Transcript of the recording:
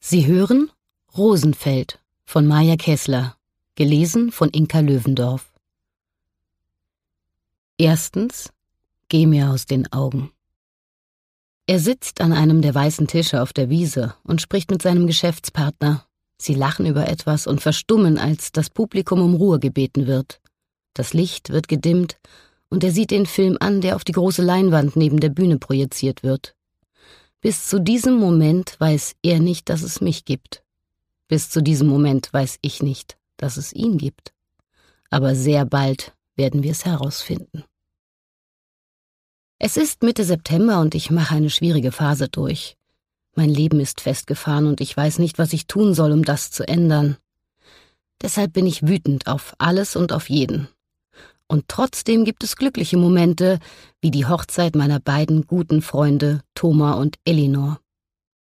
Sie hören Rosenfeld von Maja Kessler, gelesen von Inka Löwendorf. Erstens, geh mir aus den Augen. Er sitzt an einem der weißen Tische auf der Wiese und spricht mit seinem Geschäftspartner. Sie lachen über etwas und verstummen, als das Publikum um Ruhe gebeten wird. Das Licht wird gedimmt und er sieht den Film an, der auf die große Leinwand neben der Bühne projiziert wird. Bis zu diesem Moment weiß er nicht, dass es mich gibt. Bis zu diesem Moment weiß ich nicht, dass es ihn gibt. Aber sehr bald werden wir es herausfinden. Es ist Mitte September und ich mache eine schwierige Phase durch. Mein Leben ist festgefahren und ich weiß nicht, was ich tun soll, um das zu ändern. Deshalb bin ich wütend auf alles und auf jeden. Und trotzdem gibt es glückliche Momente, wie die Hochzeit meiner beiden guten Freunde Thomas und Elinor.